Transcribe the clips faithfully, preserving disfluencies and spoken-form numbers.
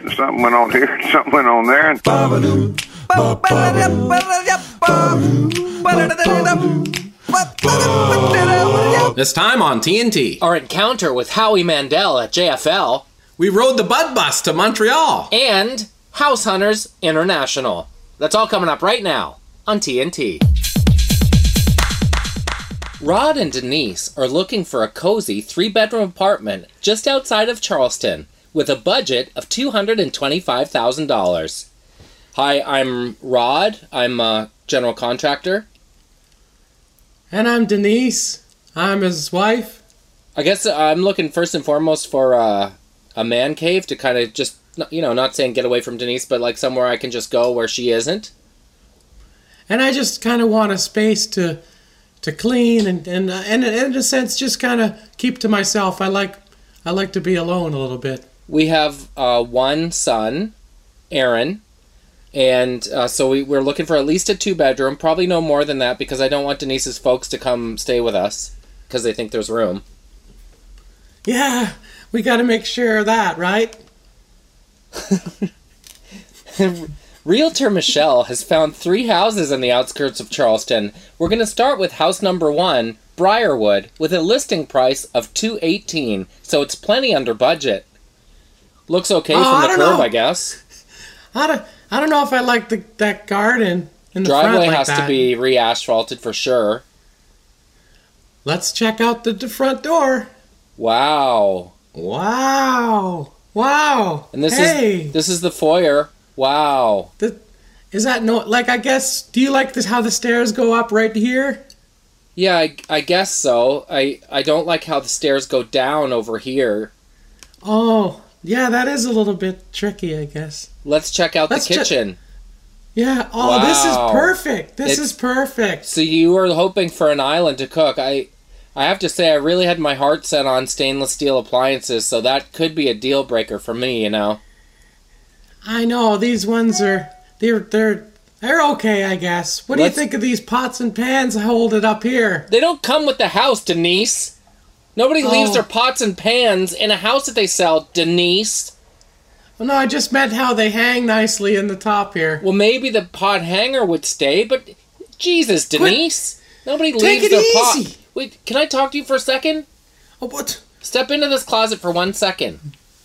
something went on here, something went on there. And this time on T N T. Our encounter with Howie Mandel at J F L. We rode the Bud Bus to Montreal. And House Hunters International. That's all coming up right now on T N T. Rod and Denise are looking for a cozy three-bedroom apartment just outside of Charleston with a budget of two hundred twenty-five thousand dollars. Hi, I'm Rod. I'm a general contractor. And I'm Denise. I'm his wife. I guess I'm looking first and foremost for uh, a man cave to kind of just, you know, not saying get away from Denise, but like somewhere I can just go where she isn't. And I just kind of want a space to to clean and and uh, and in a sense just kind of keep to myself. I like I like to be alone a little bit. We have uh, one son, Aaron, and uh, so we, we're looking for at least a two-bedroom, probably no more than that because I don't want Denise's folks to come stay with us because they think there's room. Yeah, we got to make sure of that, right? Realtor Michelle has found three houses in the outskirts of Charleston. We're going to start with house number one, Briarwood, with a listing price of two hundred eighteen dollars, so it's plenty under budget. Looks okay oh, from I the curb, know. I guess. I don't, I don't know if I like the, that garden in the Driveway front like has that. to be re-asphalted for sure. Let's check out the, the front door. Wow. Wow. Wow. And this hey. is this is the foyer. Wow. The, is that no? Like I guess. Do you like this? How the stairs go up right here? Yeah, I, I guess so. I I don't like how the stairs go down over here. Oh, yeah, that is a little bit tricky, I guess. Let's check out Let's the kitchen. Che- yeah. Oh, wow. This is perfect. This It's, is perfect. So you were hoping for an island to cook. I I have to say I really had my heart set on stainless steel appliances, so that could be a deal breaker for me, you know. I know these ones are they're they're they're okay, I guess. What Let's, do you think of these pots and pans holding up here? They don't come with the house, Denise. Nobody oh. leaves their pots and pans in a house that they sell, Denise. Well, no, I just meant how they hang nicely in the top here. Well, maybe the pot hanger would stay, but Jesus, Denise. Quit. Nobody Take leaves it their easy. pot. Wait, can I talk to you for a second? Oh, what? Step into this closet for one second.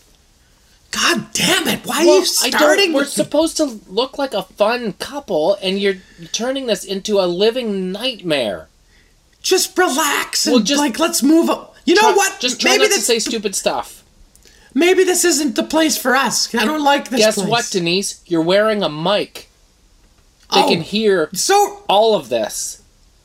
God damn it! Why well, are you starting? We're with supposed to look like a fun couple, and you're turning this into a living nightmare. Just relax and well, just like let's move up. You know try, what? Just try maybe not this, to say stupid stuff. Maybe this isn't the place for us. I don't like this Guess place. what, Denise? You're wearing a mic. They oh, can hear so all of this.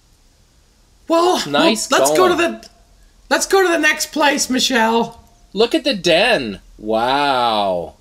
Well, nice. Well, let's going. go to the. Let's go to the next place, Michelle. Look at the den. Wow.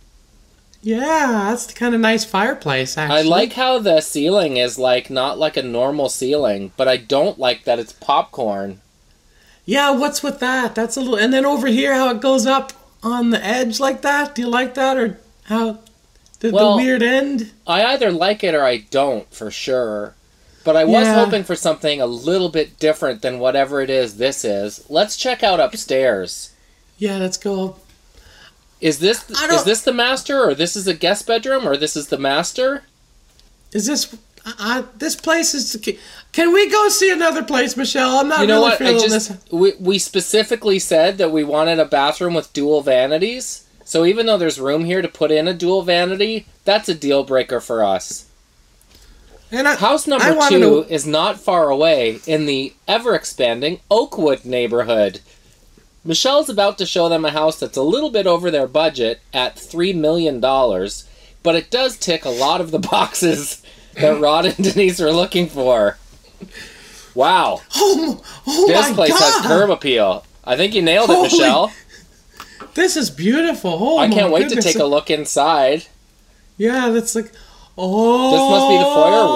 Yeah, that's the kind of nice fireplace, actually. I like how the ceiling is like not like a normal ceiling, but I don't like that it's popcorn. Yeah, what's with that? That's a little... And then over here, how it goes up on the edge like that? Do you like that? Or how... The, well, the weird end? I either like it or I don't, for sure. But I was yeah. hoping for something a little bit different than whatever it is this is. Let's check out upstairs. Yeah, let's go. Is this is this the master, or this is a guest bedroom, or this is the master? Is this... Uh, this place is... Can we go see another place, Michelle? I'm not you know really what? feeling I just, this. We, we specifically said that we wanted a bathroom with dual vanities. So even though there's room here to put in a dual vanity, that's a deal breaker for us. And I, House number I two know. is not far away in the ever-expanding Oakwood neighborhood. Michelle's about to show them a house that's a little bit over their budget at three million dollars, but it does tick a lot of the boxes that Rod and Denise are looking for. Wow. Oh, oh this my place God. has curb appeal. I think you nailed it, Holy, Michelle. This is beautiful. Oh, I can't my wait goodness. to take a look inside. Yeah, that's like... Oh. This must be the foyer.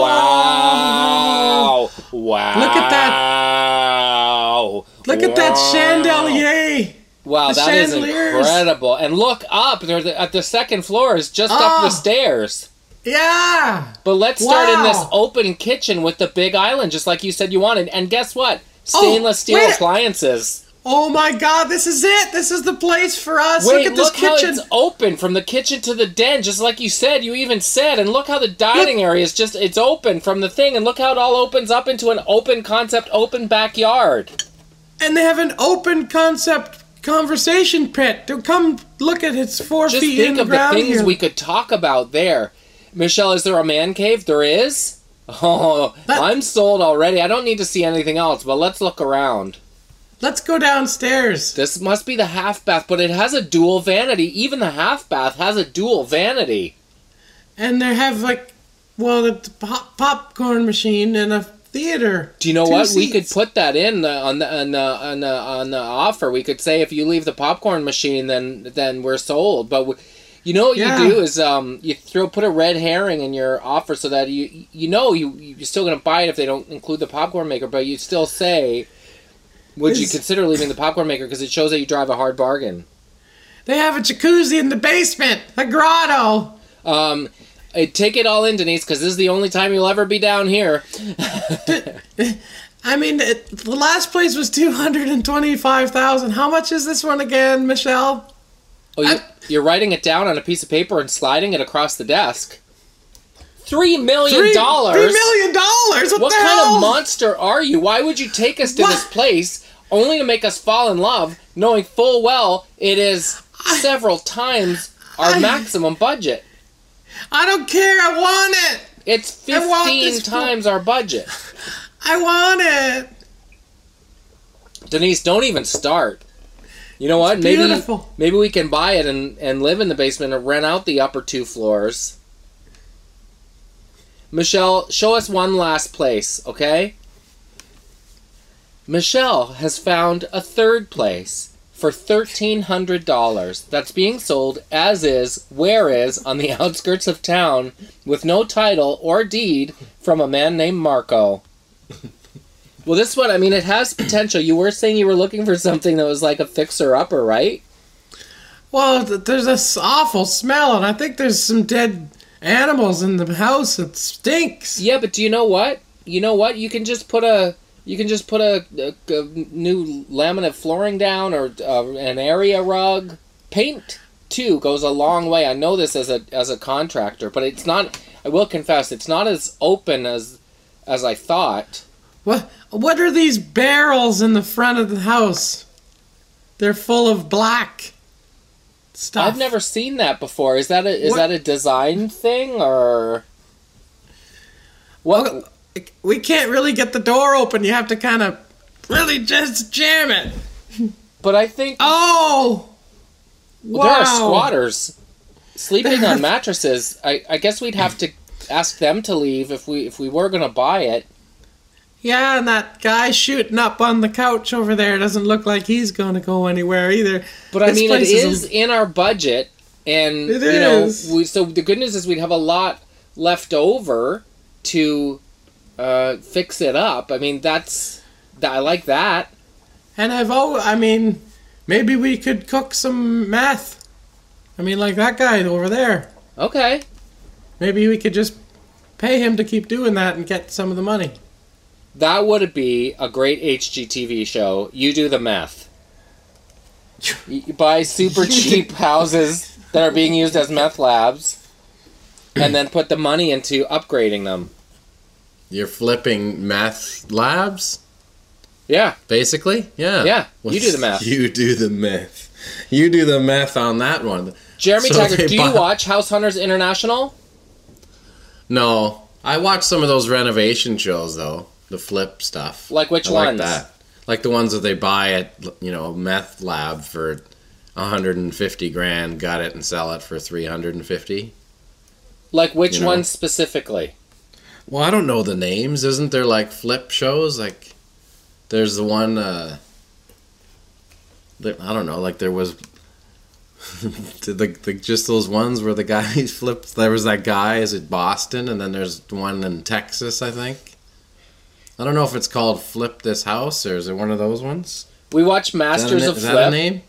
Wow. Wow. Look at that. Wow. Look at that chandelier. Wow, the that is chandeliers. incredible. And look up. They're the, at the second floor is just oh. up the stairs. Yeah. But let's start wow. in this open kitchen with the big island, just like you said you wanted. And guess what? Stainless oh, steel wait. appliances. Oh my God, this is it. This is the place for us. Wait, look at this look how kitchen. it's open from the kitchen to the den, just like you said. You even said, and look how the dining Look. area is just, it's open from the thing, and look how it all opens up into an open concept, open backyard. And they have an open concept conversation pit. To come look at its four Just feet in think the of the ground things here. we could talk about there. Michelle, is there a man cave? There is? Oh, But- I'm sold already. I don't need to see anything else, but let's look around. Let's go downstairs. This must be the half bath, but it has a dual vanity. Even the half bath has a dual vanity. And they have like, well, the pop- popcorn machine and a theater. Do you know Two what? We could seats. put that in the, on the on the on the on the offer. We could say if you leave the popcorn machine, then then we're sold. But we, you know what Yeah. you do is um you throw put a red herring in your offer so that you you know you you're still gonna buy it if they don't include the popcorn maker, but you still say, would you Is- consider leaving the popcorn maker because it shows that you drive a hard bargain. They have a jacuzzi in the basement, a grotto. Um, uh, take it all in, Denise, because this is the only time you'll ever be down here. I mean, it, the last place was two hundred and twenty-five thousand. How much is this one again, Michelle? Oh, you, I- you're writing it down on a piece of paper and sliding it across the desk. Three million Three, dollars. three million dollars. What, What the kind hell? of monster are you? Why would you take us to What? this place only to make us fall in love, knowing full well it is several times our I- maximum budget? I don't care. I want it. It's I want fifteen this for- times our budget. I want it. Denise, don't even start. You know what? It's Maybe beautiful. maybe we can buy it and, and live in the basement and rent out the upper two floors. Michelle, show us one last place, okay? Michelle has found a third place for thirteen hundred dollars that's being sold as is, where is, on the outskirts of town with no title or deed from a man named Marco. Well, this one, I mean, it has potential. You were saying you were looking for something that was like a fixer-upper, right? Well, th- there's this awful smell, and I think there's some dead animals in the house. It stinks. Yeah, but do you know what? You know what? You can just put a you can just put a, a, a new laminate flooring down or uh, an area rug. Paint too goes a long way. I know this as a as a contractor, but it's not. I will confess, it's not as open as as I thought. What? What are these barrels in the front of the house? They're full of black stuff. I've never seen that before. Is that a is What- that a design thing or what? Well, we can't really get the door open. You have to kind of really just jam it. But I think Oh! well, there are Wow. squatters sleeping on mattresses. I, I guess we'd have to ask them to leave if we if we were gonna buy it. Yeah, and that guy shooting up on the couch over there doesn't look like he's going to go anywhere either. But I This mean, it place is a- in our budget, and It you know, is. we, so the good news is we'd have a lot left over to uh, fix it up. I mean, that's that, I like that. And I've always, I mean, maybe we could cook some meth. I mean, like that guy over there. Okay, Maybe we could just pay him to keep doing that and get some of the money. that would be a great H G T V show. You do the meth. You buy super cheap houses that are being used as meth labs, and then put the money into upgrading them. You're flipping meth labs, Yeah, basically? Yeah. Yeah, you do the math. You do the math. You do the math on that one. Jeremy So Taggart, they do you buy- watch House Hunters International? No. I watch some of those renovation shows, though. The flip stuff. Like which I like ones? that. Like the ones that they buy at, you know, a meth lab for one hundred fifty grand, gut it and sell it for three hundred fifty. Like which You know. ones specifically? Well, I don't know the names. Isn't there like flip shows? Like, there's the one, uh, that, I don't know, like there was, the, the, the, just those ones where the guy flips, there was that guy, is it Boston? And then there's one in Texas, I think. I don't know if it's called Flip This House, or is it one of those ones? We watch Is that, Masters a, of is Flip. that a name?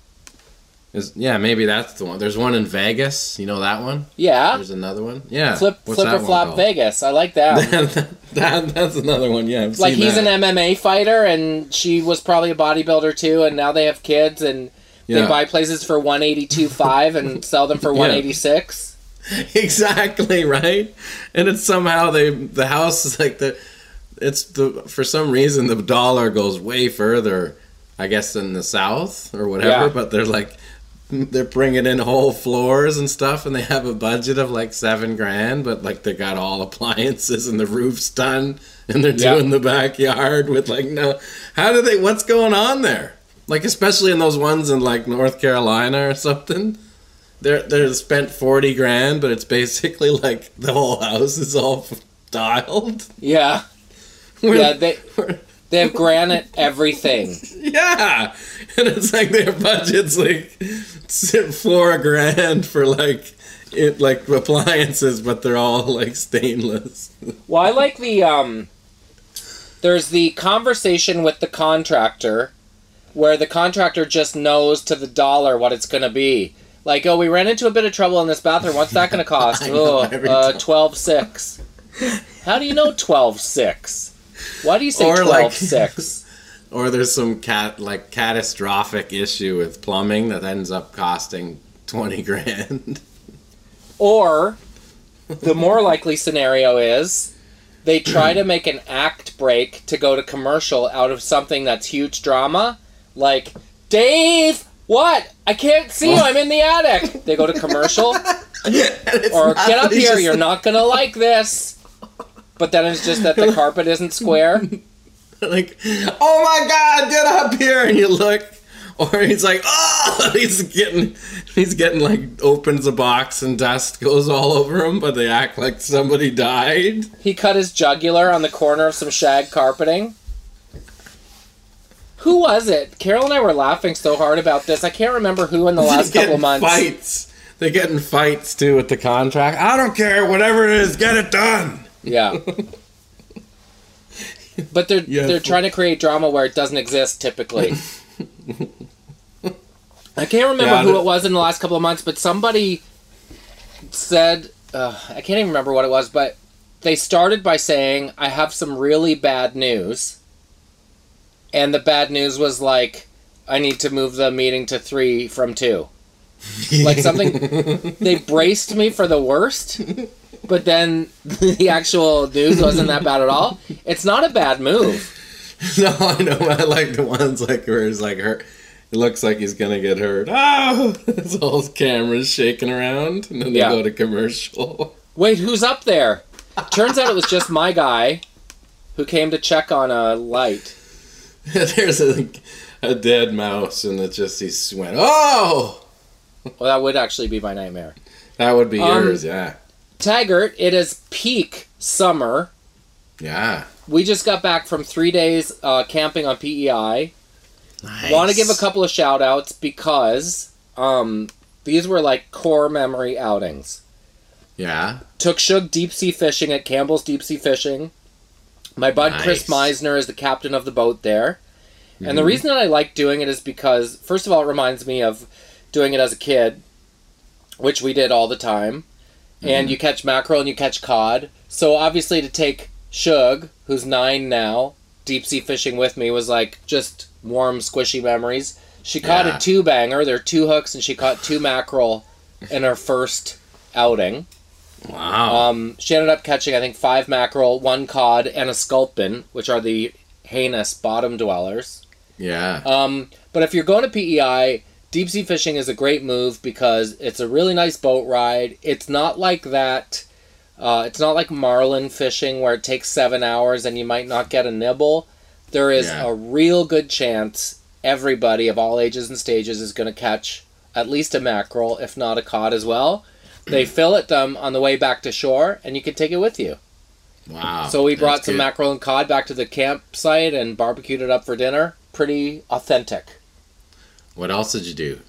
Is, yeah, maybe that's the one. There's one in Vegas. You know that one? Yeah. There's another one. Yeah. Flip, What's Flip that or one Flop called? Vegas. I like that. that that's another one. Yeah, I've Like seen he's that. an M M A fighter, and she was probably a bodybuilder too, and now they have kids, and they Yeah. buy places for one eighty-two five and sell them for one eighty-six. Exactly right, and it's somehow they the house is like the it's the for some reason the dollar goes way further, I guess, in the south or whatever. Yeah. But they're like they're bringing in whole floors and stuff, and they have a budget of like seven grand, but like they got all appliances and the roof's done, and they're Yeah. doing the backyard with like no. How do they? What's going on there? Like especially in those ones in like North Carolina or something. They're they're spent forty grand, but it's basically like the whole house is all tiled. Yeah. Yeah, they they have granite everything. Yeah, and it's like their budget's like four grand for like it like appliances, but they're all like stainless. Well, I like the um there's the conversation with the contractor where the contractor just knows to the dollar what it's going to be. Like, oh, we ran into a bit of trouble in this bathroom. What's that going to cost? I know, Oh, every uh, time. twelve six. How do you know twelve six? Why do you say Or, like- twelve six? Or there's some cat like catastrophic issue with plumbing that ends up costing twenty grand. Or, the more likely scenario is, they try to make an act break to go to commercial out of something that's huge drama. Like, Dave, what? I can't see you, I'm in the attic. They go to commercial. Or, get up here, you're not gonna like this. But then it's just that the carpet isn't square. Like, oh my god, get up here, and you look, or he's like, oh, he's getting, he's getting like, opens a box and dust goes all over him, but they act like somebody died. He cut his jugular on the corner of some shag carpeting. Who was it? Carol and I were laughing so hard about this. I can't remember who in the last They get couple of months. Fights. They get in fights too with the contract. I don't care, whatever it is, get it done. Yeah. But they're Yeah. they're trying to create drama where it doesn't exist typically. I can't remember Yeah, who the- it was in the last couple of months, but somebody said uh, I can't even remember what it was, but they started by saying, "I have some really bad news," and the bad news was like, "I need to move the meeting to three from two." Like something they braced me for the worst. But then the actual news wasn't that bad at all. It's not a bad move. No, I know. I like the ones like where it's like hurt. It looks like he's gonna get hurt. Oh, his whole camera's shaking around, and then they Yeah. go to commercial. Wait, who's up there? Turns out it was just my guy who came to check on a light. There's a, a dead mouse, and it just he went. Oh, Well, that would actually be my nightmare. that would be Um, yours. Yeah, Taggart, it is peak summer. yeah. We just got back from three days uh, camping on P E I. Nice. Want to give a couple of shout outs because um, these were like core memory outings. Yeah. Took Shug deep sea fishing at Campbell's Deep Sea Fishing. My bud Chris Nice. Meisner is the captain of the boat there. And the reason that I like doing it is because, first of all, it reminds me of doing it as a kid, which we did all the time. And you catch mackerel and you catch cod. So obviously to take Shug, who's nine now, deep sea fishing with me was like just warm, squishy memories. She caught Yeah. a two banger. There are two hooks, and she caught two mackerel in her first outing. Wow. Um, she ended up catching, I think, five mackerel, one cod, and a sculpin, which are the heinous bottom dwellers. yeah. Um, but if you're going to P E I, deep sea fishing is a great move because it's a really nice boat ride. It's not like that. Uh, it's not like marlin fishing where it takes seven hours and you might not get a nibble. There is Yeah. a real good chance everybody of all ages and stages is going to catch at least a mackerel, if not a cod as well. They fillet them on the way back to shore, and you can take it with you. Wow. So we brought That's some good. mackerel and cod back to the campsite and barbecued it up for dinner. Pretty authentic. What else did you do?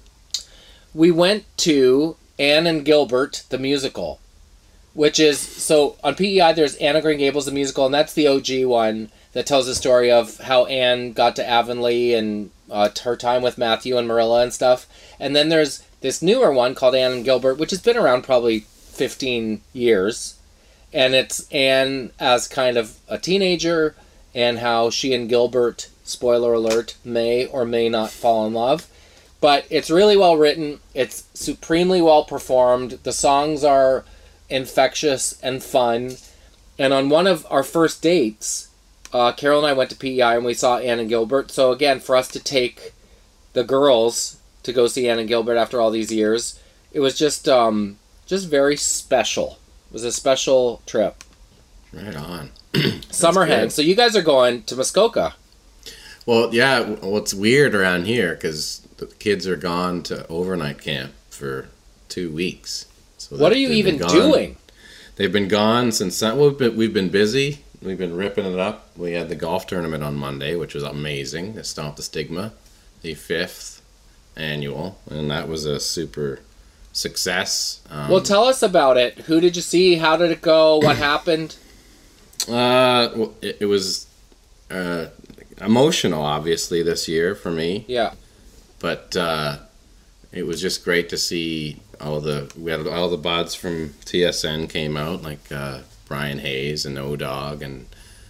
We went to Anne and Gilbert, the musical, which is, so on P E I there's Anne of Green Gables, the musical, and that's the O G one that tells the story of how Anne got to Avonlea and uh, her time with Matthew and Marilla and stuff. And then there's this newer one called Anne and Gilbert, which has been around probably fifteen years. and it's Anne as kind of a teenager, and how she and Gilbert, spoiler alert, may or may not fall in love. But it's really well written. It's supremely well performed. The songs are infectious and fun. And on one of our first dates, uh, Carol and I went to P E I and we saw Anne and Gilbert. So again, for us to take the girls to go see Anne and Gilbert after all these years, it was just um, just very special. It was a special trip. Right on. Summer hang. So you guys are going to Muskoka. Well, yeah. What's weird around here because the kids are gone to overnight camp for two weeks. So what are you even doing? They've been gone since well, we've been, we've been busy. We've been ripping it up. We had the golf tournament on Monday, which was amazing. It Stomp the Stigma, the fifth annual, and that was a super success. Um, well, tell us about it. Who did you see? How did it go? What happened? Uh, well, it, it was uh, emotional, obviously, this year for me. Yeah. But uh, it was just great to see all the we had all the buds from T S N came out, like uh, Brian Hayes and O-Dog and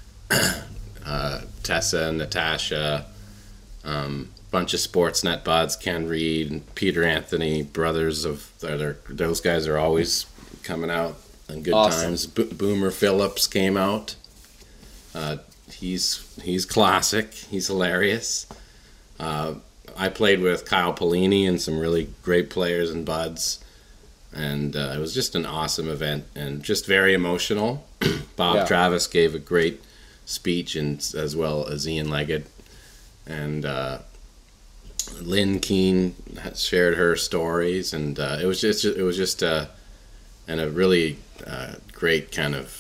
uh, Tessa and Natasha, um, bunch of Sportsnet buds, Ken Reed and Peter Anthony, brothers of they're, those guys are always coming out in good awesome. times. Bo- Boomer Phillips came out. Uh, he's he's classic. He's hilarious. Uh, I played with Kyle Polini and some really great players and buds, and uh, it was just an awesome event and just very emotional. Bob yeah. Travis gave a great speech, and as well as Ian Leggett, and uh, Lynn Keane shared her stories, and uh, it was just it was just uh, and a really uh, great kind of.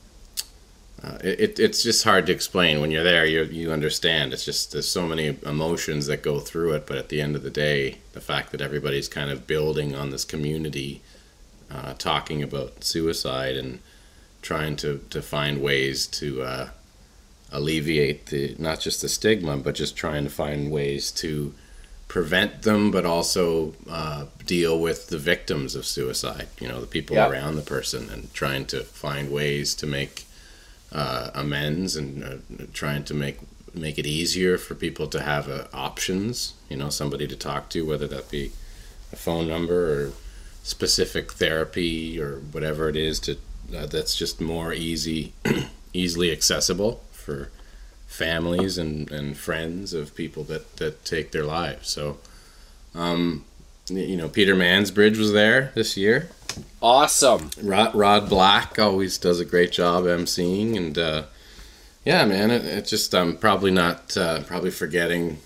Uh, it, it's just hard to explain. When you're there, you you understand. It's just there's so many emotions that go through it, but at the end of the day, the fact that everybody's kind of building on this community, uh, talking about suicide and trying to, to find ways to uh, alleviate the not just the stigma, but just trying to find ways to prevent them, but also uh, deal with the victims of suicide. You know, the people yeah. around the person, and trying to find ways to make Uh, amends and uh, trying to make make it easier for people to have uh, options, you know, somebody to talk to, whether that be a phone number or specific therapy or whatever it is to uh, that's just more easy easily accessible for families and, and friends of people that, that take their lives. So um, you know, Peter Mansbridge was there this year. Awesome. Rod, Rod Black always does a great job emceeing, and uh, yeah, man, it, it just I'm probably not uh, probably forgetting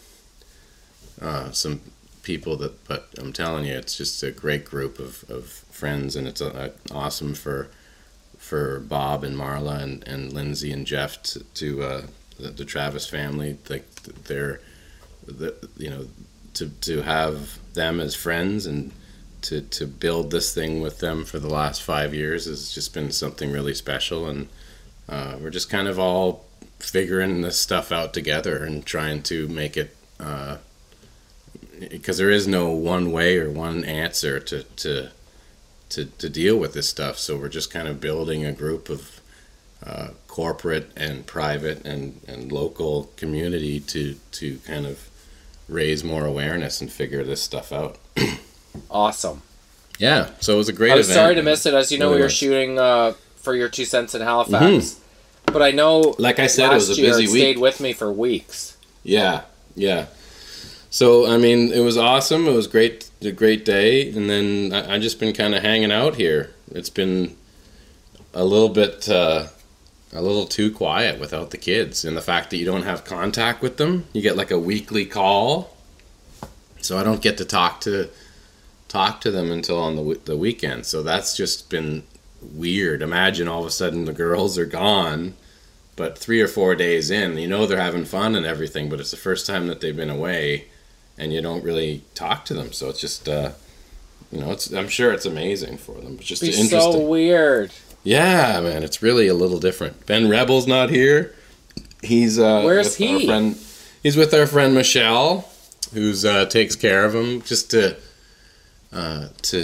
uh, some people that, but I'm telling you, it's just a great group of, of friends, and it's a, a awesome for for Bob and Marla and, and Lindsay and Jeff to, to uh, the, the Travis family. Like they're, the, you know, to to have them as friends and. To, to build this thing with them for the last five years has just been something really special, and uh, we're just kind of all figuring this stuff out together and trying to make it uh, because there is no one way or one answer to, to to to deal with this stuff. So we're just kind of building a group of uh, corporate and private and, and local community to to kind of raise more awareness and figure this stuff out. Awesome. Yeah, so it was a great I was event. sorry to miss it. As you know, Really we were was. shooting uh, for your Two Cents in Halifax. Mm-hmm. But I know, like I said, it last was a year busy it week. stayed with me for weeks. Yeah, yeah. So, I mean, it was awesome. It was great, a great day. And then I, I just been kind of hanging out here. It's been a little bit, uh, a little too quiet without the kids. And the fact that you don't have contact with them. You get like a weekly call. So I don't get to talk to talk to them until on the the weekend. So that's just been weird. Imagine all of a sudden the girls are gone, but three or four days in, you know they're having fun and everything, but it's the first time that they've been away, and you don't really talk to them. So it's just, uh, you know, it's I'm sure it's amazing for them. It's just It'd be interesting. so weird. Yeah, man, it's really a little different. Ben Rebel's not here. He's uh, Where's with our he? friend, he's with our friend Michelle, who's uh, takes care of him just to uh, to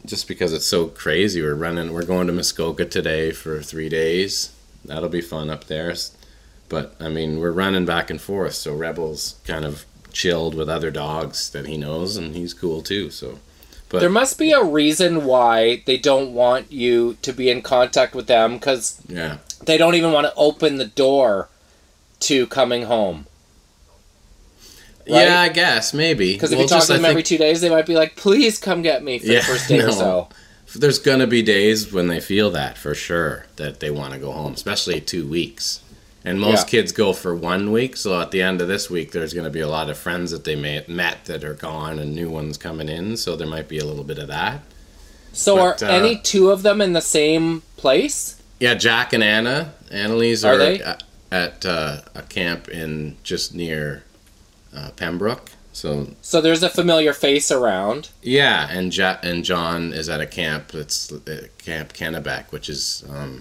just because it's so crazy. We're running. We're going to Muskoka today for three days. That'll be fun up there. But I mean, we're running back and forth. So Rebel's kind of chilled with other dogs that he knows, and he's cool too. So, but there must be a reason why they don't want you to be in contact with them, because yeah, they don't even want to open the door to coming home. Right? Yeah, I guess maybe Because if well, you talk just, to them I every think, two days, they might be like, "Please come get me for Yeah, the first day no. or so." There's gonna be days when they feel that for sure, that they want to go home, especially two weeks. And most Yeah. kids go for one week, so at the end of this week, there's gonna be a lot of friends that they may, met that are gone, and new ones coming in. So there might be a little bit of that. So But, are uh, any two of them in the same place? Yeah, Jack and Anna, Annalise Are are, they? at, at uh, a camp in just near uh, Pembroke. So So there's a familiar face around. yeah, and ja- and John is at a camp. It's uh, Camp Kennebec, which is um,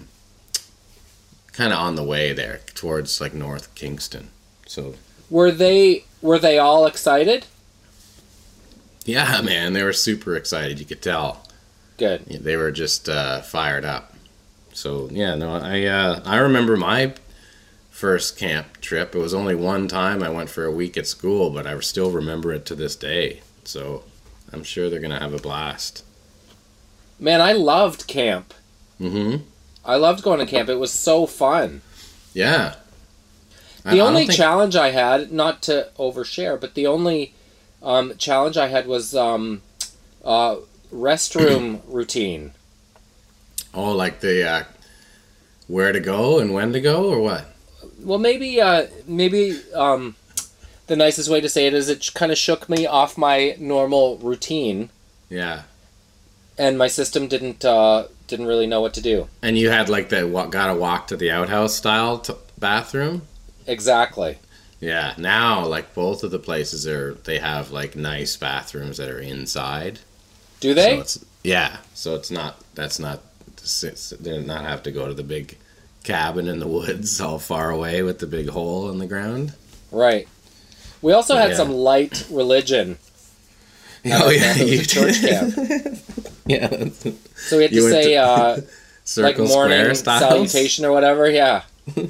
kind of on the way there towards like North Kingston. So Were they were they all excited? yeah, man, they were super excited. You could tell Good. they were just uh, fired up. So yeah, no, I uh, I remember my first camp trip. It was only one time I went for a week at school, but I still remember it to this day. So I'm sure they're gonna have a blast. Man, I loved camp. Mm-hmm. I loved going to camp. It was so fun. Yeah. I- I The don't only think- challenge I had, not to overshare, but the only um, challenge I had was um, uh, restroom routine. Oh, like the uh, where to go and when to go, or what? Well, maybe uh, maybe um, the nicest way to say it is it kind of shook me off my normal routine, Yeah. and my system didn't uh, didn't really know what to do. And you had like the wa- gotta walk to the outhouse style t- bathroom. Exactly. Yeah. Now, like both of the places are, they have like nice bathrooms that are inside. Do they? So it's, yeah. So it's not. That's not. They not have to go to the big cabin in the woods, all far away with the big hole in the ground. Right. We also had Yeah. some light religion. at Oh our yeah, camp. It was you a church camp. Yeah. that's- So we had to You went say to- uh, like Circle morning square styles. salutation or whatever. Yeah.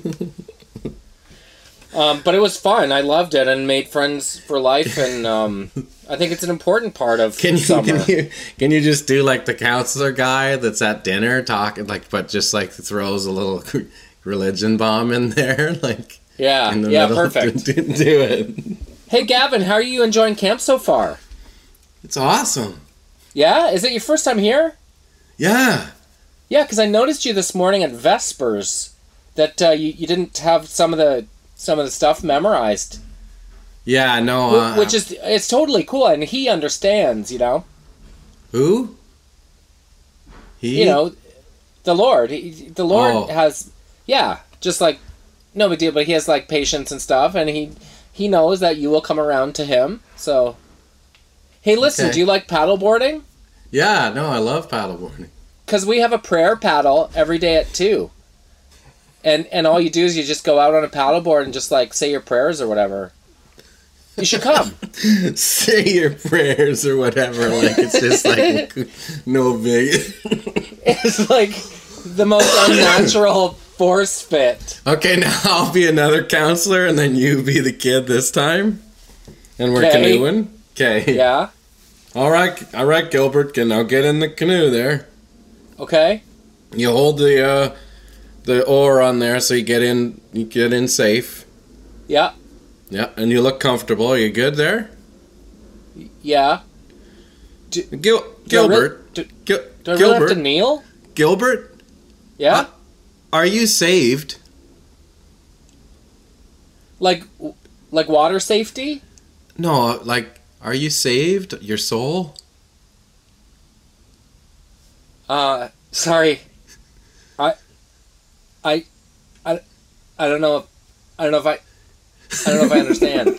um, but it was fun. I loved it and made friends for life. And um, I think it's an important part of Can you, summer. can you can you just do like the counselor guy that's at dinner talking like, but just like throws a little religion bomb in there, like Yeah. in the Yeah. middle? Perfect. Do, do it. Hey, Gavin, how are you enjoying camp so far? It's awesome. Yeah. Is it your first time here? Yeah. Yeah, because I noticed you this morning at Vespers that uh, you you didn't have some of the some of the stuff memorized. Yeah. No. Wh- Uh, Which is, it's totally cool, and he understands, you know. who? He. You know, the Lord. He, the Lord Oh. has, yeah, just like, no big deal, but he has like patience and stuff, and he he knows that you will come around to him. So, hey, listen, Okay. do you like paddleboarding? Yeah. No. I love paddleboarding. Because we have a prayer paddle every day at two. And and all you do is you just go out on a paddleboard and just like say your prayers or whatever. You should come. Say your prayers or whatever. Like it's just like no big. It's like the most unnatural force fit. Okay, now I'll be another counselor, and then you be the kid this time, and we're Okay. canoeing. Okay. Yeah? All right, all right, Gilbert. Can now get in the canoe there. Okay? You hold the uh, the oar on there, so you get in. You get in safe. Yeah. Yeah, and you look comfortable. Are you good there, Yeah. Gil- Do I Gilbert? really- do, Gil- do I really have Gilbert? to kneel? Gilbert? Yeah? Huh? Are you saved? Like like water safety? No, like, are you saved? Your soul? Uh sorry. I I I I don't know if I don't know if I I don't know if I understand.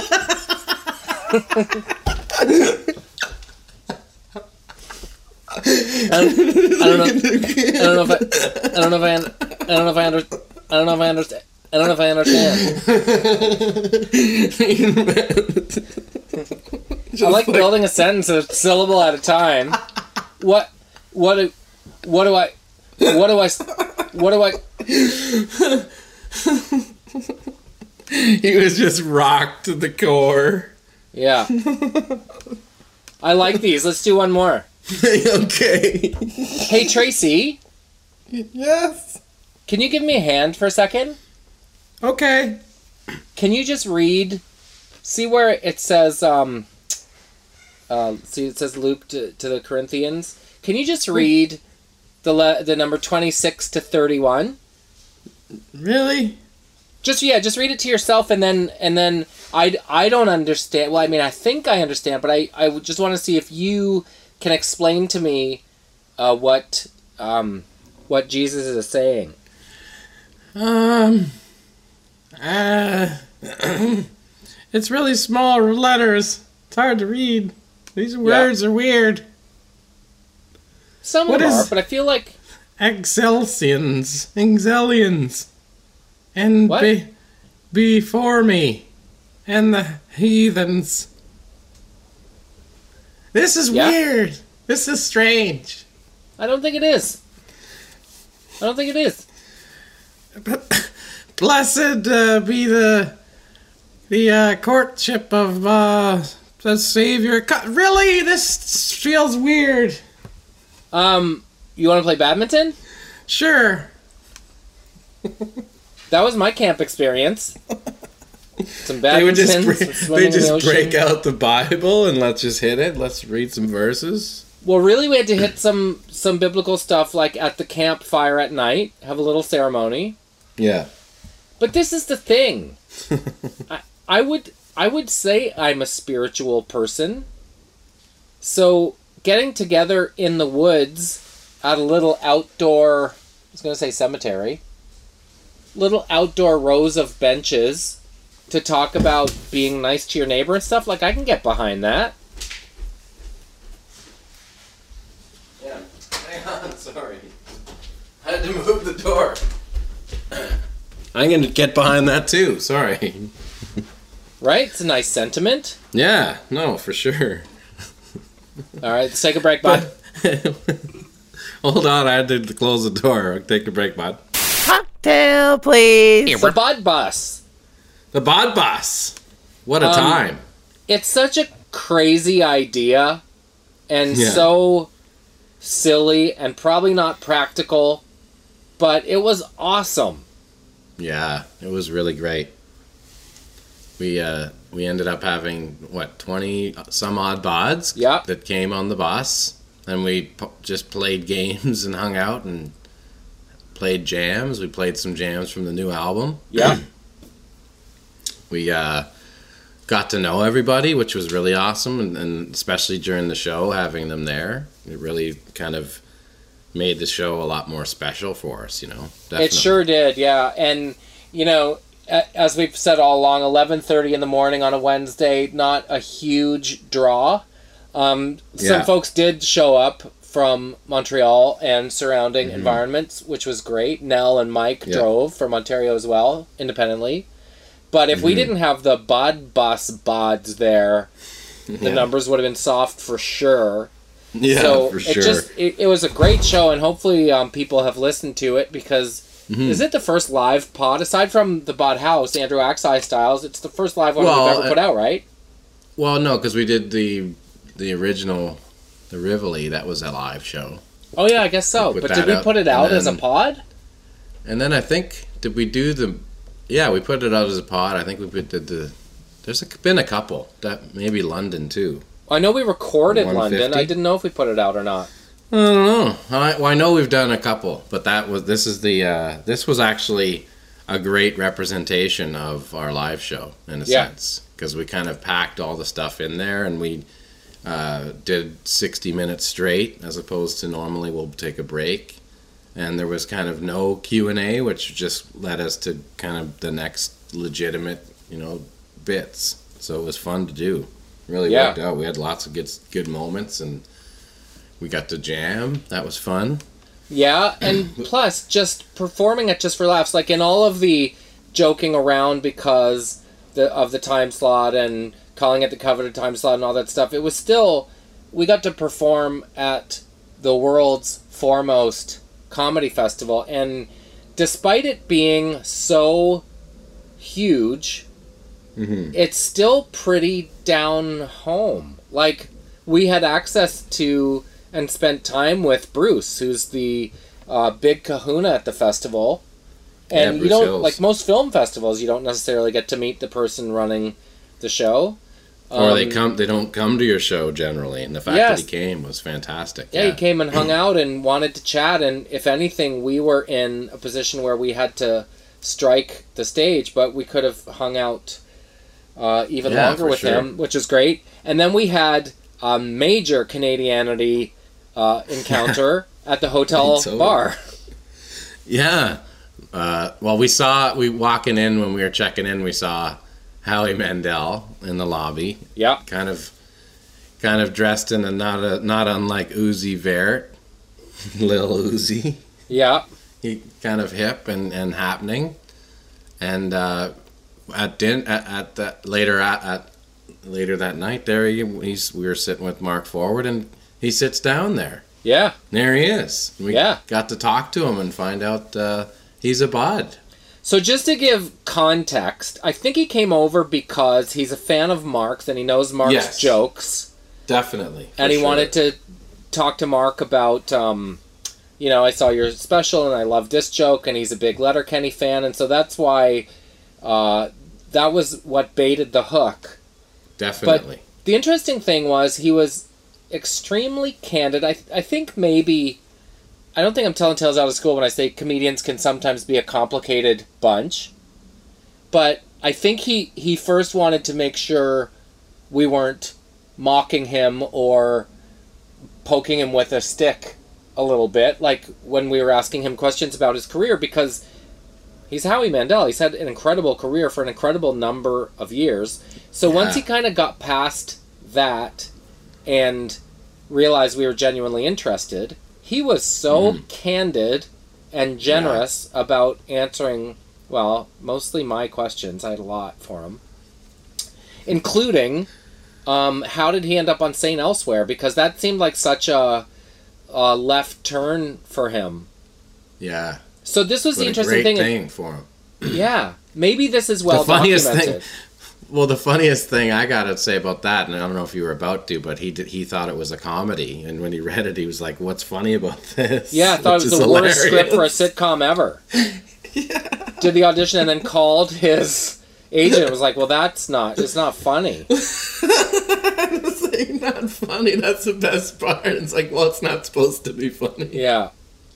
I don't, I don't know. I don't know if I. I don't know if I. un- I don't know if I under. I don't know if I understand. I don't know if I understand. I like building a sentence a syllable at a time. What? What do? What do I? What do I? What do I? He was just rocked to the core. Yeah. I like these. Let's do one more. Okay. Hey, Tracy. Yes. Can you give me a hand for a second? Okay. Can you just read? See where it says. Um. Uh, see, it says Luke to, to the Corinthians. Can you just read the le- the number twenty-six to thirty-one? Really? Just yeah, just read it to yourself, and then and then I, I don't understand. Well, I mean, I think I understand, but I, I would just want to see if you can explain to me uh, what um what Jesus is saying. Um. Uh. It's really small letters. It's hard to read. These words Yeah. are weird. Some What of them is- are, but I feel like Excelsians. Exelians. And What? be, before me. And the heathens. This is Yeah? weird. This is strange. I don't think it is. I don't think it is. Blessed uh, be the the uh, courtship of uh, the Savior. Co- Really? This feels weird. Um, you want to play badminton? Sure. That was my camp experience. Some They would just, badminton, bre- some they swimming in the just ocean. break out the Bible and let's just hit it. Let's read some verses. Well, really, we had to hit some some biblical stuff, like at the campfire at night, have a little ceremony. Yeah. But this is the thing. I, I would I would say I'm a spiritual person. So getting together in the woods at a little outdoor, I was going to say cemetery, little outdoor rows of benches to talk about being nice to your neighbor and stuff, like I can get behind that. Yeah. Hang on, sorry. I had to move the door. I'm going to get behind that too, sorry. Right? It's a nice sentiment. Yeah, no, for sure. All right, let's take a break, bud. Hold on, I had to close the door. I'll take a break, bud. Cocktail, please. The Bud Bus. The Bod Boss. What a Um, time. It's such a crazy idea and Yeah. so silly and probably not practical, but it was awesome. Yeah, it was really great. We uh we ended up having what twenty some odd bods Yeah. that came on the bus, and we p- just played games and hung out and played jams. We played some jams from the new album. Yeah. We uh got to know everybody, which was really awesome, and, and especially during the show, having them there, it really kind of made the show a lot more special for us, you know. Definitely. It sure did, yeah. And, you know, a- as we've said all along, eleven thirty in the morning on a Wednesday, not a huge draw. Um, some Yeah. folks did show up from Montreal and surrounding Mm-hmm. environments, which was great. Nell and Mike Yeah. drove from Ontario as well, independently. But if we Mm-hmm. didn't have the Bud Bus bods there, the Yeah. numbers would have been soft for sure. Yeah, so for it sure. just it, it was a great show, and hopefully um, people have listened to it, because Mm-hmm. is it the first live pod aside from the Bod House, Andrew Axeye Styles? It's the first live one Well, we've ever uh, put out, right? Well, no, because we did the the original, the Rivoli. That was a live show, Oh yeah, I guess so. put But that did we out, put it and out as a then- pod? and then I think did we do the? Yeah, we put it out as a pod. I think we put- did the. There's a, been a couple that maybe London too. I know we recorded one London. fifty? I didn't know if we put it out or not. I don't know. I, well, I know we've done a couple, but that was this is the uh, this was actually a great representation of our live show in a Yeah. sense, because we kind of packed all the stuff in there, and we uh, did sixty minutes straight as opposed to normally we'll take a break, and there was kind of no Q and A, which just led us to kind of the next legitimate, you know, bits. So it was fun to do. Really Yeah. worked out. We had lots of good good moments, and we got to jam. That was fun. Yeah, and plus, just performing it just for laughs, like in all of the joking around because the, of the time slot and calling it the coveted time slot and all that stuff, it was still, we got to perform at the world's foremost comedy festival, and despite it being so huge, Mm-hmm. it's still pretty down home. Like, we had access to and spent time with Bruce, who's the uh, big kahuna at the festival. Yeah, And you Bruce don't, Hills. like most film festivals, you don't necessarily get to meet the person running the show. Or they Um, come, they don't come to your show generally, and the fact Yes. that he came was fantastic. Yeah, he came and hung out and wanted to chat, and if anything, we were in a position where we had to strike the stage, but we could have hung out uh, even Yeah, longer for with sure. him, which is great. And then we had a major Canadianity uh, encounter at the hotel Totally. bar. Yeah. Uh, well, we saw we walking in when we were checking in. We saw Howie Mandel in the lobby, Yeah, kind of, kind of dressed in a not a not unlike Uzi Vert, Lil Uzi. yeah, He kind of hip and, and happening, and uh, at din at, at that later at, at later that night there he, he's we were sitting with Mark Forward, and he sits down there. yeah. There he is. We Yeah. got to talk to him and find out uh, he's a bud. So just to give context, I think he came over because he's a fan of Mark's and he knows Mark's Yes. jokes. Definitely. And he wanted to talk to Mark about, um, you know, I saw your special and I love this joke, and he's a big Letterkenny fan, and so that's why uh, that was what baited the hook. Definitely. The interesting thing was he was extremely candid. I I think maybe, I don't think I'm telling tales out of school when I say comedians can sometimes be a complicated bunch, but I think he, he first wanted to make sure we weren't mocking him or poking him with a stick a little bit, like when we were asking him questions about his career, because he's Howie Mandel. He's had an incredible career for an incredible number of years. So Yeah. once he kind of got past that and realized we were genuinely interested, he was so Mhm. candid and generous about answering, well, mostly my questions. I had a lot for him. Including, um, how did he end up on Saint Elsewhere? Because that seemed like such a, a left turn for him. Yeah. So this was What the a interesting great thing. thing for him. Yeah, maybe this is well the funniest documented. thing. Well, the funniest thing I gotta say about that, and I don't know if you were about to, but he did, he thought it was a comedy, and when he read it, he was like, "What's funny about this?" Yeah, I thought it Which was is the worst hilarious. script for a sitcom ever. Yeah. Did the audition and then called his agent and was like, well, that's not, it's not funny. It's like, not funny. That's the best part. It's like, well, it's not supposed to be funny. Yeah.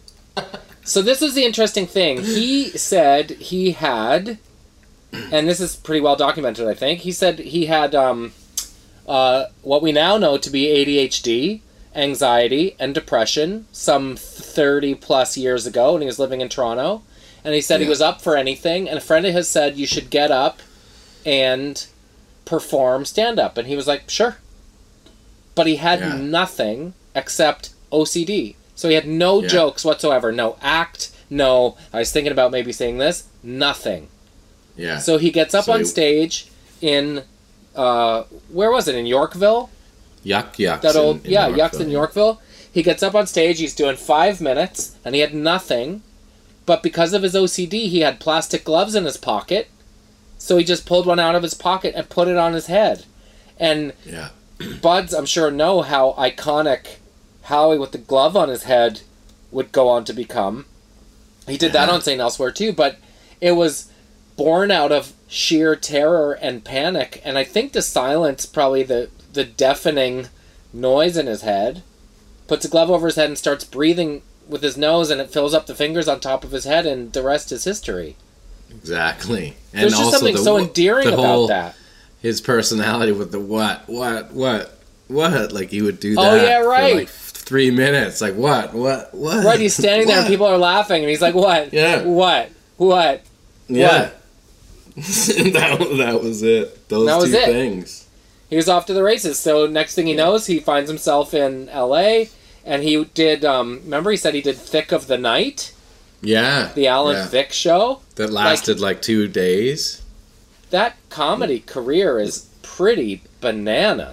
So this is the interesting thing. He said he had, and this is pretty well documented, I think. He said he had um, uh, what we now know to be A D H D, anxiety, and depression some thirty plus years ago when he was living in Toronto. And he said Yeah. he was up for anything. And a friend of his said, you should get up and perform stand-up. And he was like, sure. But he had Yeah. nothing except O C D. So he had no Yeah. jokes whatsoever. No act. No, I was thinking about maybe saying this. Nothing. Yeah. So he gets up So on he- stage in, uh, where was it? In Yorkville? Yuck, yucks. That old, in, in yeah, Yorkville. Yucks in Yorkville. He gets up on stage, he's doing five minutes, and he had nothing. But because of his O C D, he had plastic gloves in his pocket. So he just pulled one out of his pocket and put it on his head. And Yeah. buds, I'm sure, know how iconic Howie with the glove on his head would go on to become. He did that Yeah. on Saint Elsewhere too, but it was born out of sheer terror and panic, and I think to silence probably the, the deafening noise in his head, puts a glove over his head and starts breathing with his nose, and it fills up the fingers on top of his head, and the rest is history. Exactly. And There's just also something the, so wh- endearing the about whole, that. His personality with the what, what, what, what? Like he would do that. Oh, yeah, right. For like three minutes. Like what, what, what? Right, he's standing there and What? people are laughing, and he's like, what? Yeah. What? What? Yeah. that, that was it. Those That was two it. things. He was off to the races. So next thing he knows, he finds himself in L A, and he did, um, remember he said he did Thick of the Night? Yeah. The Alan yeah. Thicke show? That lasted like, two days. That comedy career is pretty bananas.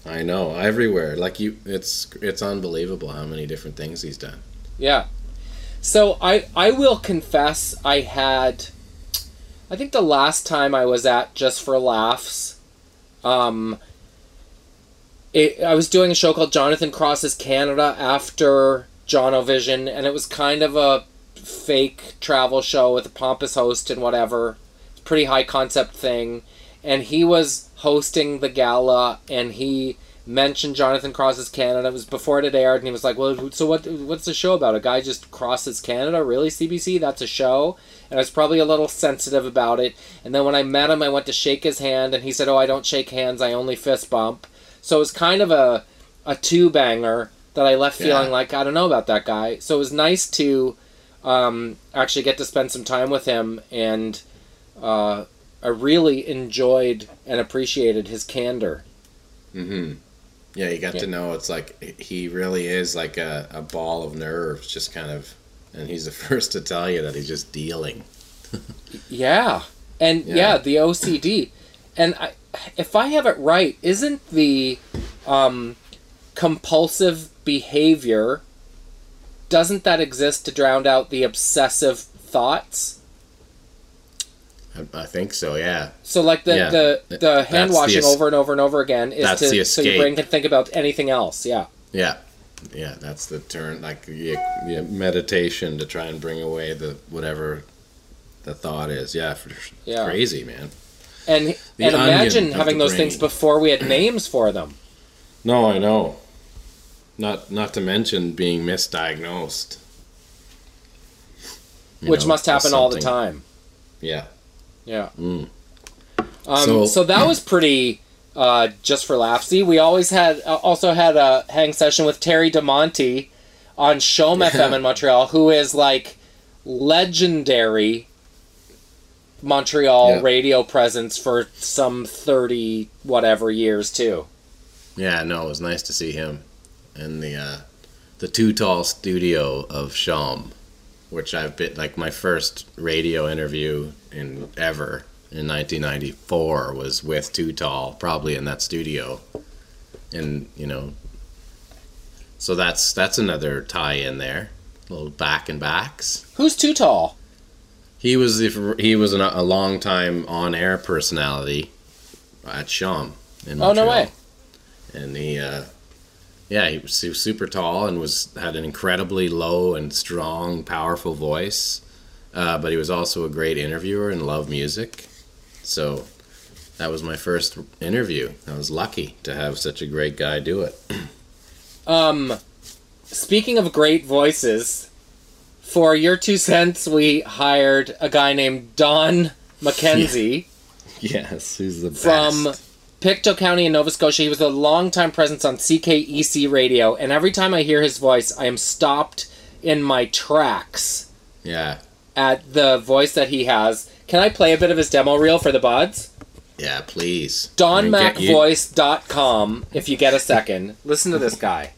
I know, everywhere. Like you, it's it's unbelievable how many different things he's done. Yeah. So I I will confess I had, I think the last time I was at Just for Laughs, um, it, I was doing a show called Jonathan Crosses Canada after Jonovision, and it was kind of a fake travel show with a pompous host and whatever. It's a pretty high concept thing. And he was hosting the gala, and he mentioned Jonathan Crosses Canada. It was before it had aired, and he was like, well, so what? what's the show about? A guy just crosses Canada? Really, C B C? That's a show? And I was probably a little sensitive about it. And then when I met him, I went to shake his hand, and he said, oh, I don't shake hands, I only fist bump. So it was kind of a, a two-banger that I left feeling Yeah. like, I don't know about that guy. So it was nice to um, actually get to spend some time with him, and uh, I really enjoyed and appreciated his candor. Mm-hmm. Yeah, you got Yeah. to know it's like he really is like a, a ball of nerves, just kind of, and he's the first to tell you that he's just dealing. Yeah. And yeah, Yeah. the O C D. And I, if I have it right, isn't the um, compulsive behavior, doesn't that exist to drown out the obsessive thoughts? I, I think so. Yeah. So like the Yeah. the, the That's hand the washing es- over and over and over again is that's to the so your escape. brain can think about anything else. Yeah. Yeah. Yeah, that's the turn, like yeah, yeah, meditation to try and bring away the whatever the thought is. Yeah, for, Yeah. crazy, man. And The and onion imagine of having the those things brain. before we had names for them. No, I know. Not not to mention being misdiagnosed. You Which know, must as happen all the something- time. Yeah. Yeah. Mm. Um, so, So- that was pretty uh, just for laughsy. We always had uh, also had a hang session with Terry DeMonte on Shom F M in Montreal, who is like legendary Montreal Yeah. radio presence for some thirty whatever years too. Yeah, no, it was nice to see him in the uh, the Too Tall studio of Sham, which I've been like my first radio interview in ever in nineteen ninety-four was with Too Tall, probably in that studio, and you know, so that's that's another tie in there, little back and backs. Who's too tall? He was the, he was an, a long time on air personality at Sham in Oh, Montreal. no way. And he, uh, yeah, he was su- super tall and was had an incredibly low and strong, powerful voice. Uh, but he was also a great interviewer and loved music. So that was my first interview. I was lucky to have such a great guy do it. Um, speaking of great voices, for your two cents, we hired a guy named Don McKenzie Yes, who's the best? from Pictou County in Nova Scotia. He was a longtime presence on C K E C radio, and every time I hear his voice, I am stopped in my tracks Yeah, at the voice that he has. Can I play a bit of his demo reel for the buds? yeah, please. don I mean, mac get you- voice dot com if you get a second. Listen to this guy.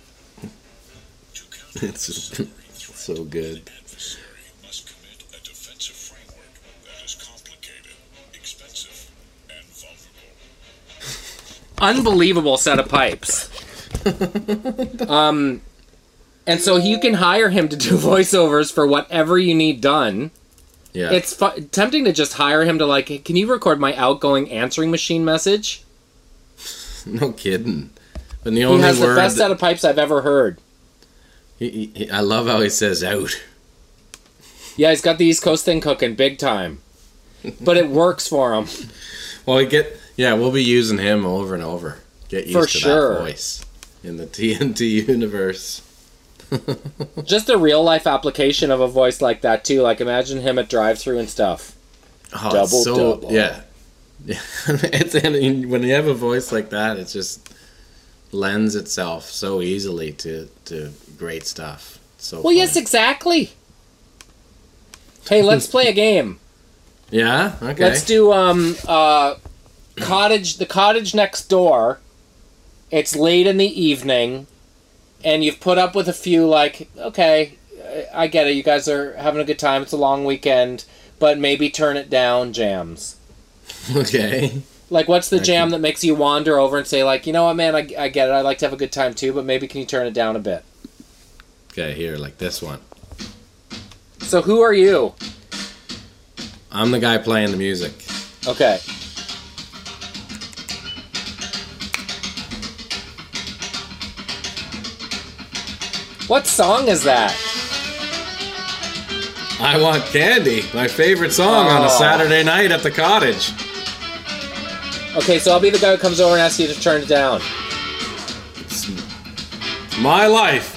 It's so good. Adversary must commit a defensive framework that is complicated, expensive, and vulnerable. Unbelievable set of pipes. um, and so you can hire him to do voiceovers for whatever you need done. Yeah, It's fu- tempting to just hire him to like, can you record my outgoing answering machine message? no kidding. But the He only has the word best that- set of pipes I've ever heard. he, he, he- I love how he says out. Yeah, he's got the East Coast thing cooking big time. But it works for him. Well, we get yeah, we'll be using him over and over. Get used For to sure. that voice in the T N T universe. Just a real life application of a voice like that too. Like imagine him at drive-through and stuff. Oh, Double, it's so double. yeah. It's and when you have a voice like that, it just lends itself so easily to to great stuff. So Well, yes, fun. exactly. Hey, let's play a game. yeah, okay. Let's do um uh cottage the cottage next door. It's late in the evening and you've put up with a few like, okay, I I get it. You guys are having a good time. It's a long weekend, but maybe turn it down jams. Okay. Like, what's the jam that makes you wander over and say, like, you know what, man, I, I get it. I like to have a good time too, but maybe can you turn it down a bit? Okay, here, like this one. So who are you? I'm the guy playing the music. Okay. What song is that? I Want Candy, my favorite song on a Oh. Saturday night at the cottage. Okay, so I'll be the guy who comes over and asks you to turn it down. My life.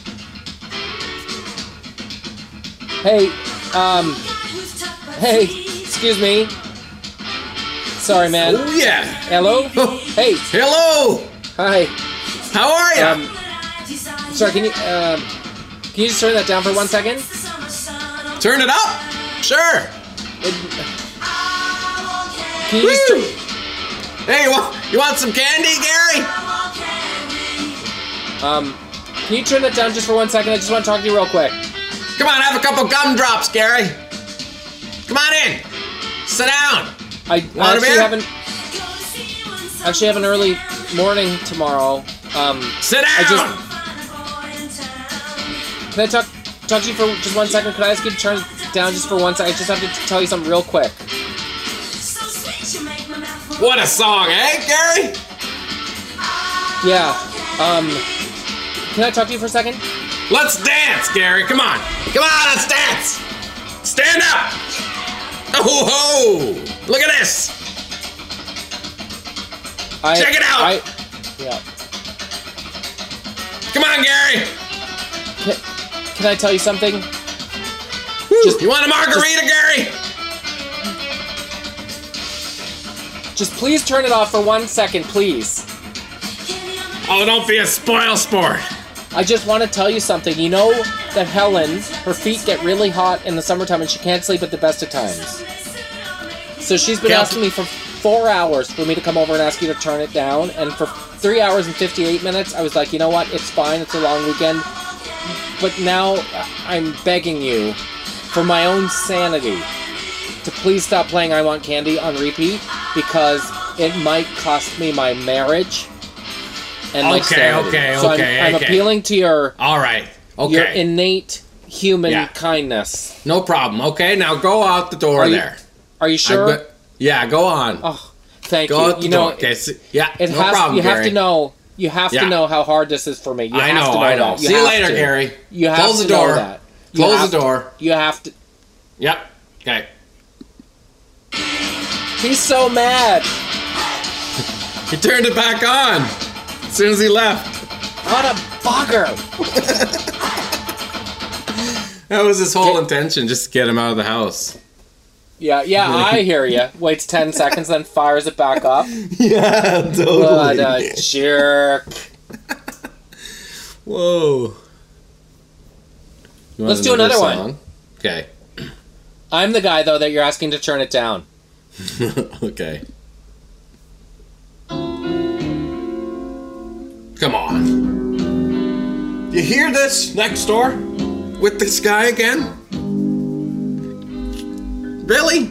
Hey, um, hey, excuse me. Sorry, man. Oh, yeah. Hello? Hey, Hello. hi. How are you? Um, sorry, can you, um, can you just turn that down for one second? Turn it up. Sure. Can you just Woo. turn, Hey, you want, you want some candy, Gary? um, can you turn that down just for one second? I just want to talk to you real quick. Come on, have a couple gumdrops, Gary. Come on in. Sit down. I Want a actually beer? haven't, actually have an early morning tomorrow. Um, Sit down. I just, can I talk, talk to you for just one second? Could I ask you to turn it down just for one second? I just have to tell you something real quick. What a song, eh, Gary? Yeah, um, can I talk to you for a second? Let's dance, Gary. Come on. Come on, let's dance. Stand up. Oh, ho. Look at this. I, Check it out. I, yeah. Come on, Gary. Can, can I tell you something? Woo. Just- you want a margarita, Gary? Just please turn it off for one second, please. Oh, don't be a spoil sport. I just want to tell you something. You know that Helen, her feet get really hot in the summertime and she can't sleep at the best of times. So she's been Can't- asking me for four hours for me to come over and ask you to turn it down. And for three hours and fifty-eight minutes, I was like, you know what? It's fine. It's a long weekend. But now I'm begging you, for my own sanity, to please stop playing I Want Candy on repeat because it might cost me my marriage and my Okay, sanity. okay, so okay, I'm, I'm okay. appealing to your All right. your Okay. innate human Yeah. kindness. No problem. Okay, now go out the door Are you- there. Are you sure? I- yeah, go on. oh, thank go you. out the You know, door. Okay. s- yeah. it no has. problem, you have Gary. to know. You have Yeah. to know how hard this is for me. You I have know. to know I know. that. You See you have later, to. Gary. You have Close to the door. know that. You Close have the to- door. You have to. Yep. Okay. He's so mad. He turned it back on as soon as he left. What a bugger. That was his whole Okay. intention, just to get him out of the house. Yeah, yeah, I hear you. Waits ten seconds, then fires it back up. Yeah, totally. What a jerk. Whoa. You want Let's do another one. song? Okay. I'm the guy, though, that you're asking to turn it down. Okay. Come on. You hear this next door? With this guy again? Really?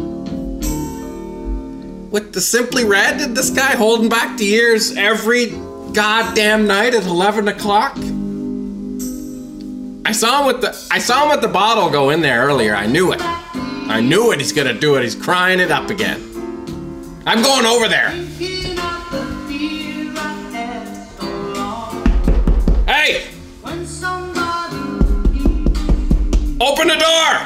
With the Simply Red? Did this guy holding back the ears every goddamn night at eleven o'clock? I saw him with the I saw him with the bottle go in there earlier. I knew it. I knew it. He's gonna do it. He's crying it up again. I'm going over there. Hey! Open the door!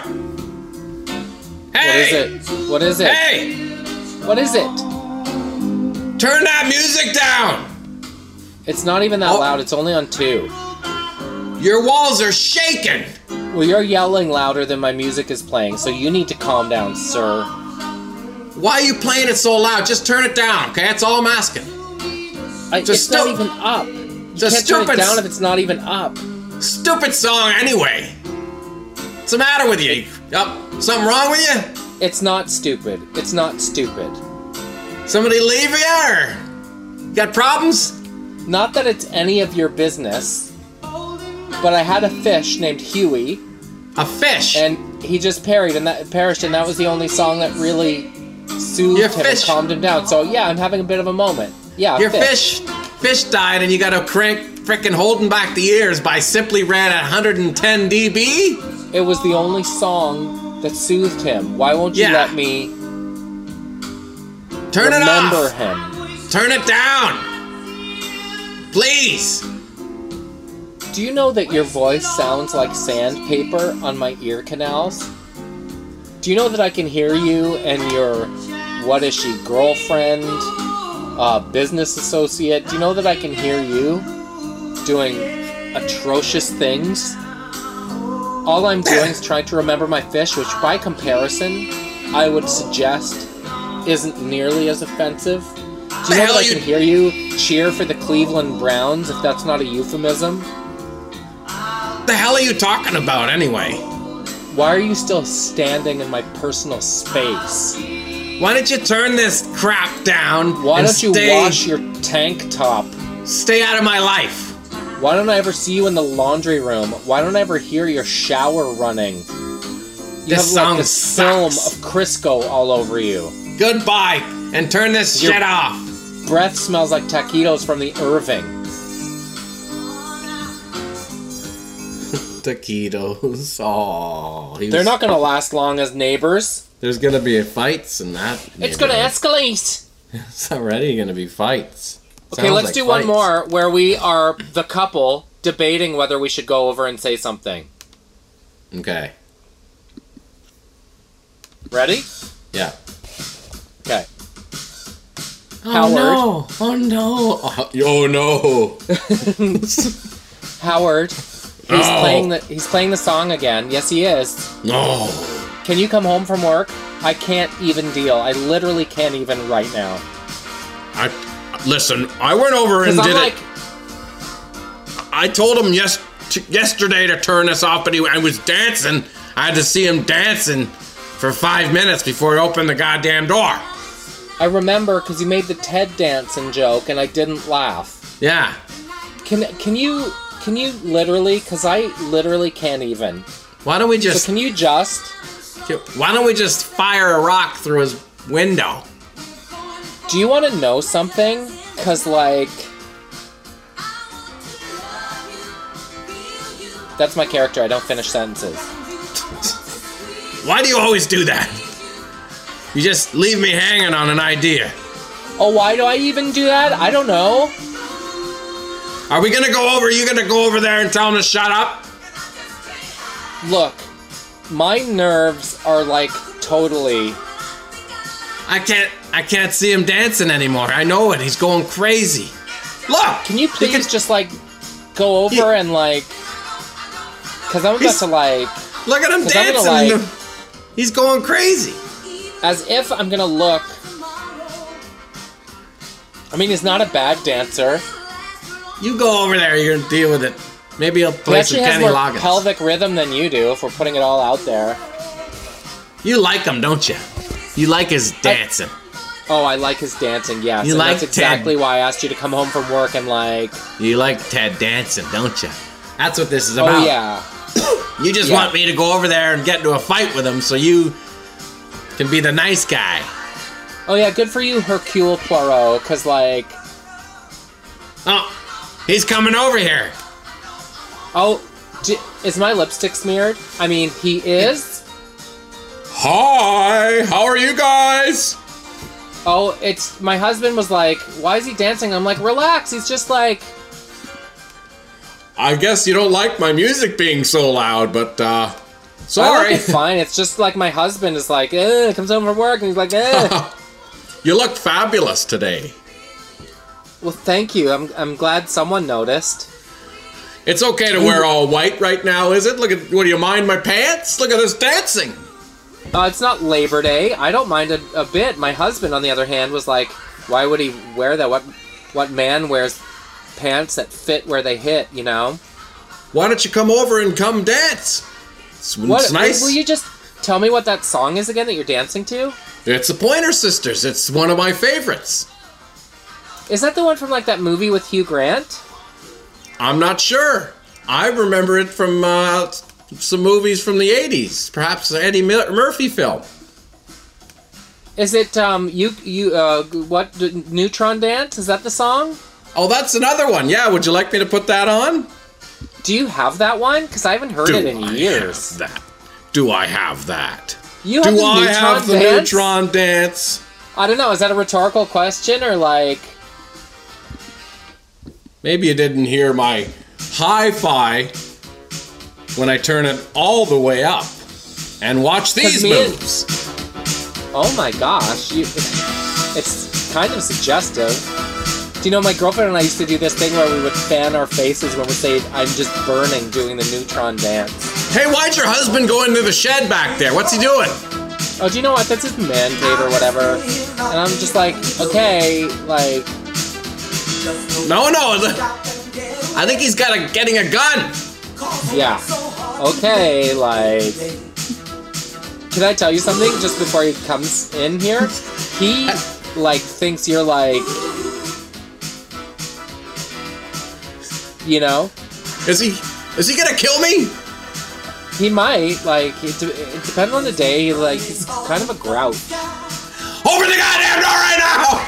Hey! What is it? What is it? Hey! What is it? Turn that music down! It's not even that Oh. loud. It's only on two. Your walls are shaking! Well, you're yelling louder than my music is playing, so you need to calm down, sir. Why are you playing it so loud? Just turn it down, okay? That's all I'm asking. I, It's a it's not stu- even up. You It's a can't turn it stupid down s- if it's not even up. Stupid song anyway. What's the matter with you? Up? Something wrong with you? It's not stupid. It's not stupid. Somebody leave you or got problems? Not that it's any of your business, but I had a fish named Huey, A fish. and he just perished, and that perished, and that was the only song that really soothed Your him and fish. calmed him down. So yeah, I'm having a bit of a moment. Yeah, Your fish, fish died, and you got to crank frickin' holding back the ears by Simply Red at one hundred ten decibels. It was the only song that soothed him. Why won't you Yeah. let me Turn it remember off. him? Turn it down. Please. Do you know that your voice sounds like sandpaper on my ear canals? Do you know that I can hear you and your, what is she, girlfriend, uh, business associate? Do you know that I can hear you doing atrocious things? All I'm doing is trying to remember my fish, which by comparison, I would suggest isn't nearly as offensive. Do you The know hell that I you- can hear you cheer for the Cleveland Browns, if that's not a euphemism? The hell are you talking about anyway? Why are you still standing in my personal space? Why don't you turn this crap down? Why and don't you stay, wash your tank top? Stay out of my life. Why don't I ever see you in the laundry room? Why don't I ever hear your shower running? You This have like song this film sucks. of Crisco all over you. Goodbye, and turn this Your- shit off. Breath smells like taquitos from the Irving. Taquitos. Oh, he They're was- not gonna last long as neighbors. There's gonna be fights in that. It's gonna escalate. It's already gonna be fights. Okay, Sounds let's like do one fights. more where we are the couple debating whether we should go over and say something. Okay. Ready? Yeah. Okay. Oh Howard. no! Oh no! Oh, oh no. Howard, he's Oh. playing the he's playing the song again. Yes, he is. No. Can you come home from work? I can't even deal. I literally can't even right now. I listen. I went over and Because I'm did like, it. I told him yes t- yesterday to turn this off, but he I was dancing. I had to see him dancing for five minutes before he opened the goddamn door. I remember because you made the Ted dancing joke and I didn't laugh. Yeah. Can can you can you literally? Because I literally can't even. Why don't we So just? can you just? Why don't we just fire a rock through his window? Do you want to know something? Because like. That's my character. I don't finish sentences. Why do you always do that? You just leave me hanging on an idea. Oh, why do I even do that? I don't know. Are we gonna go over? You gonna go over there and tell him to shut up? Look, my nerves are like totally. I can't. I can't see him dancing anymore. I know it. He's going crazy. Look. Can you he please can- just like go over He- and like. Because I'm about He's- to like. Look at him 'Cause I'm dancing. gonna, in like- the- He's going crazy. As if I'm gonna look. I mean, he's not a bad dancer. You go over there. You're gonna deal with it. Maybe he'll He play some actually has Kenny more Loggins. pelvic rhythm than you do, if we're putting it all out there. You like him, don't you? You like his dancing. Oh, I like his dancing, yes. You and like that's exactly Ted. why I asked you to come home from work and like. You like Ted dancing, don't you? That's what this is Oh, about. yeah. You just Yeah. want me to go over there and get into a fight with him so you can be the nice guy. Oh, yeah, good for you, Hercule Poirot, because like. Oh, he's coming over here. Oh, d- is my lipstick smeared? I mean, he is. Hi, how are you guys? Oh, it's my husband was like, "Why is he dancing?" I'm like, "Relax." He's just like, I guess you don't like my music being so loud, but uh, "I like sorry. it fine." It's just like my husband is like, "Eh," comes home from work and he's like, "Eh." You look fabulous today. Well, thank you. I'm I'm glad someone noticed. It's okay to wear all white right now, is it? Look at, what do you mind my pants? Look at us dancing. Uh, it's not Labor Day. I don't mind a, a bit. My husband, on the other hand, was like, "Why would he wear that? What what man wears pants that fit where they hit? You know?" Why don't you come over and come dance? It's, What? it's nice. Will you just tell me what that song is again that you're dancing to? It's the Pointer Sisters. It's one of my favorites. Is that the one from like that movie with Hugh Grant? I'm not sure. I remember it from uh, some movies from the eighties. Perhaps an Eddie Mur- Murphy film. Is it um you you uh what Neutron Dance? Is that the song? Oh, that's another one. Yeah, would you like me to put that on? Do you have that one? Because I haven't heard Do it in I years. have that? Do I have that? You have Do the I Neutron have the Dance? Neutron Dance? I don't know. Is that a rhetorical question or like? Maybe you didn't hear my hi-fi when I turn it all the way up and watch these me and- moves. Oh my gosh, you, it's kind of suggestive. Do you know, my girlfriend and I used to do this thing where we would fan our faces when we say, I'm just burning doing the Neutron Dance. Hey, why'd your husband go into the shed back there? What's he doing? Oh, do you know what? That's his man cave or whatever. And I'm just like, okay, like, No, no. the- I think he's got a getting a gun. yeah. Okay, like, can I tell you something just before he comes in here? He, like, thinks you're like, you know? Is he? Is he gonna kill me? He might, like, it, de- it depends on the day, like, he's kind of a grouch. Open the goddamn door right now!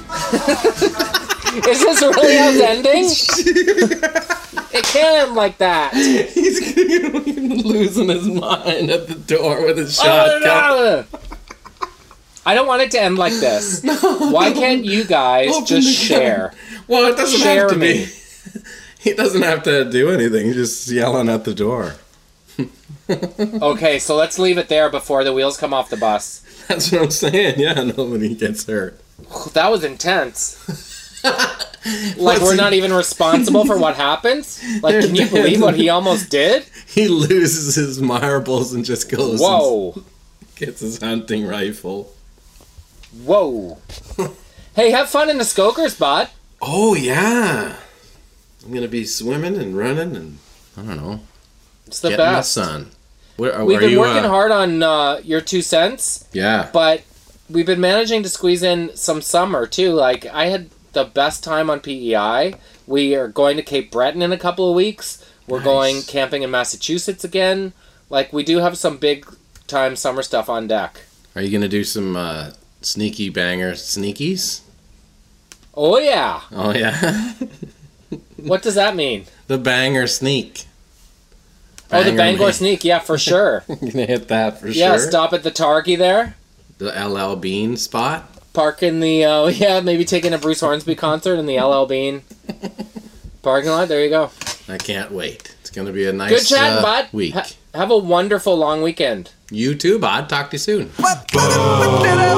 Is this really how it's ending? It can't end like that. He's losing his mind at the door with his Oh, shotgun. no. I don't want it to end like this. Why can't you guys Open just the share? Well, it doesn't Share have to me. be. He doesn't have to do anything. He's just yelling at the door. Okay, so let's leave it there before the wheels come off the bus. That's what I'm saying. Yeah, nobody gets hurt. That was intense. Like, What's we're he- not even responsible for what happens? Like, can you believe what he almost did? He loses his marbles and just goes Whoa. and gets his hunting rifle. Whoa. Hey, have fun in the Skokers, bud. Oh, yeah. I'm going to be swimming and running and, I don't know, It's the getting best. the sun. Where, are, We've are been you, working uh, hard on uh, your two cents, Yeah. but we've been managing to squeeze in some summer, too. Like, I had the best time on P E I. We are going to Cape Breton in a couple of weeks. We're Nice. going camping in Massachusetts again. Like, we do have some big-time summer stuff on deck. Are you going to do some uh, sneaky banger sneakies? Oh, yeah. Oh, yeah. What does that mean? The banger sneak. Oh, the Banger Bangor me. sneak. Yeah, for sure. You're going to hit that for Yeah, sure. stop at the Targy there. The L L Bean spot. Park in the, uh, yeah, maybe taking a Bruce Hornsby concert in the L L Bean parking lot. There you go. I can't wait. It's going to be a nice Good chat, uh, bud. week. Ha- have a wonderful long weekend. You too, bud. Talk to you soon. Ba-ba-da-ba-da-ba.